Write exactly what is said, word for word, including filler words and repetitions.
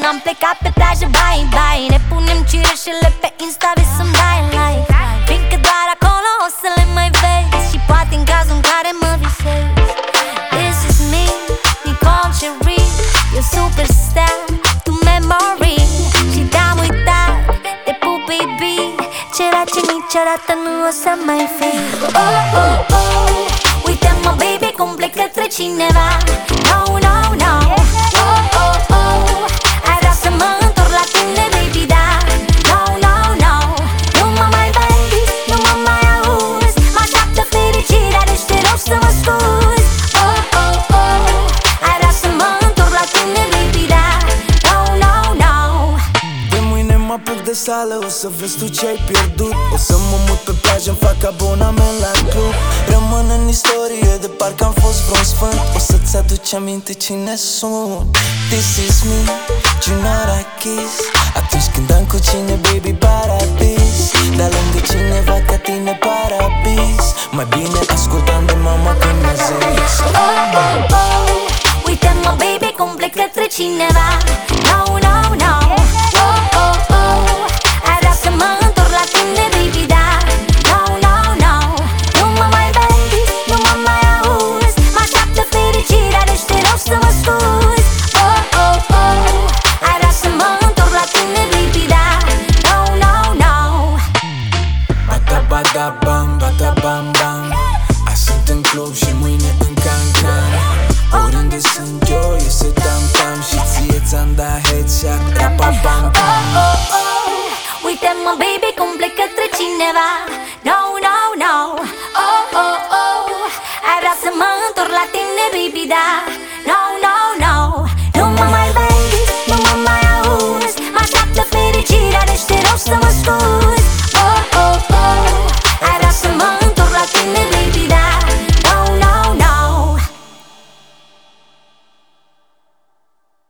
Am plecat pe plajă, bye, bye. Ne punem cireșele pe Insta, vrei să-mi dai like. Fiindcă doar acolo o să le mai vezi. Și poate în cazul în care mă visezi. This is me, Nicole Cherry. Eu superstar, tu memory. Și te-am uitat de pup, baby. Ceea ce niciodată nu o să mai fi. Oh, oh, oh, uite-mă, baby, cum plec către cineva. No, no, no. Oh, oh, oh, ai vrea să mă întorc la tine, baby, da. No, no, no. Nu mă mai vezi, nu mă mai auzi. Mă așteaptă fericirea, deci te rog să mă scuzi. Oh, oh, oh, ai vrea să mă întorc la tine, baby, da. No, no, no. De mâine mă apuc de sală, o să vezi tu ce-ai pierdut. O să mă mut pe plajă, îmi fac abonament la club. Rămân în istorie de parcă am fost vreun sfânt. O să-ți aduci aminte cine sunt. This is me, Junara Kiss. Atunci când am cu cine, baby, paradis. Dar lângă cineva ca tine, parabis. Mai bine ascultam de mama când mi-a zis. Oh, oh, oh, uite-mă, baby, cum plec către cineva. No, no, no. Oh, oh, oh, ai vrea să mă întorc la tine, baby, da. No, no, no. Nu mă mai vezi, nu mă mai auzi. Mă așteaptă fericirea, deci te rog să mă scuzi. Oh, oh, oh, ai vrea să mă întorc la tine, baby, da. No, no, no. Bada, bada, bam, bada, bam, bam. Azi sunt în club și mâine în Cancan. Oriunde sunt eu, eu se tam-tam. Și ție ți-am dat headshot, rapa-pam-pam. Oh, oh, oh, uite-mă, baby, cum plec către cineva. No, no, no. Oh, oh, oh, ai vrea să mă întorc la tine, baby, da. No, no.